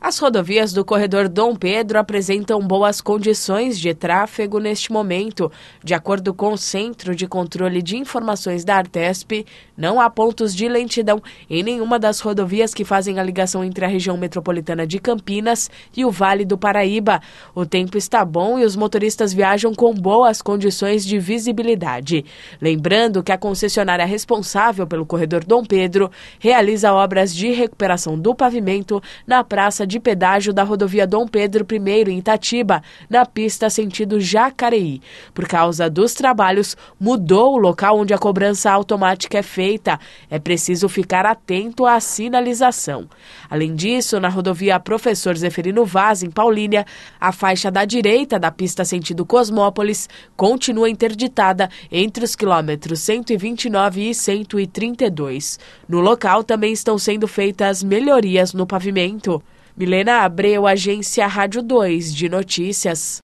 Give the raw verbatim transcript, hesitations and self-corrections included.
As rodovias do corredor Dom Pedro apresentam boas condições de tráfego neste momento. De acordo com o Centro de Controle de Informações da Artesp, não há pontos de lentidão em nenhuma das rodovias que fazem a ligação entre a região metropolitana de Campinas e o Vale do Paraíba. O tempo está bom e os motoristas viajam com boas condições de visibilidade. Lembrando que a concessionária responsável pelo corredor Dom Pedro realiza obras de recuperação do pavimento na praça de de pedágio da rodovia Dom Pedro I em Itatiba, na pista sentido Jacareí. Por causa dos trabalhos, mudou o local onde a cobrança automática é feita. É preciso ficar atento à sinalização. Além disso, na rodovia Professor Zeferino Vaz, em Paulínia, a faixa da direita da pista sentido Cosmópolis continua interditada entre os quilômetros cento e vinte e nove e cento e trinta e dois. No local também estão sendo feitas melhorias no pavimento. Milena Abreu, Agência Rádio dois de Notícias.